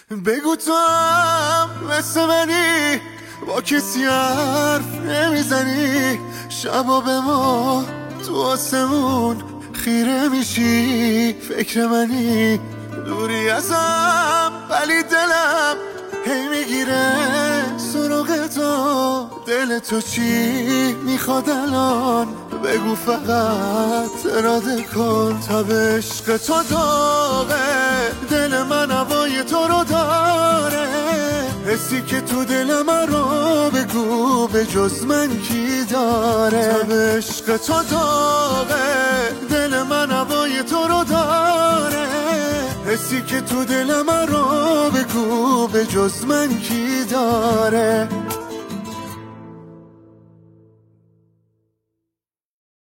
بگو تو هم مثل منی، با کسی حرف نمیزنی، شبا به ما تو آسمون خیره میشی. فکر منی دوری ازم ولی دلم هی میگیره سراغ تو. دل تو چی میخواد الان؟ بگو فقط اراده کن. تا به عشق تو داغه دل من، هوای تو رو داره. حسی که تو دل من رو بگو به جز من کی داره. تا به عشق تو داغه دل من، هوای تو رو داره. حسی که تو دل من رو بگو به جز من کی داره.